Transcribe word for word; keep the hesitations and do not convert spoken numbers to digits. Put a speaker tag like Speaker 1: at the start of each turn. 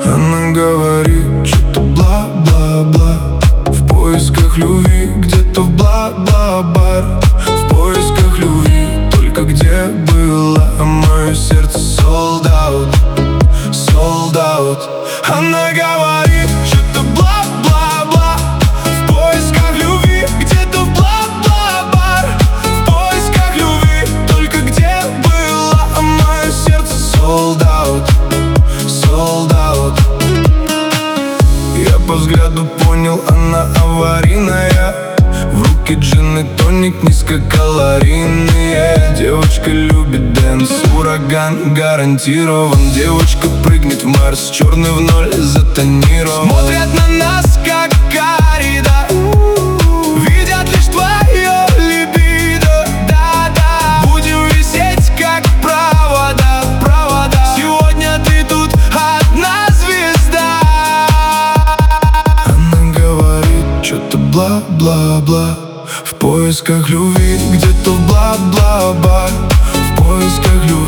Speaker 1: Она говорит что-то бла-бла-бла, в поисках любви где-то в бла-бла-бар. В поисках любви, только где была, мое сердце sold out, sold out. Она говорит что-то бла-бла-бла, в поисках любви где-то в бла-бла-бар. В поисках любви, только где была, мое сердце sold out, sold out. Я по взгляду понял, она аварийная. В руки джин и тоник низкокалорийные. Девочка любит дэнс, ураган гарантирован. Девочка прыгнет в Марс, черный в ноль затонирован. Смотрят на нас, как коррида, видят лишь твое либидо. Да-да, будем висеть, как провода, провода. Сегодня ты тут одна звезда. Она говорит что-то бла-бла-бла, в поисках любви где-то в бла-бла-бар. В поисках любви.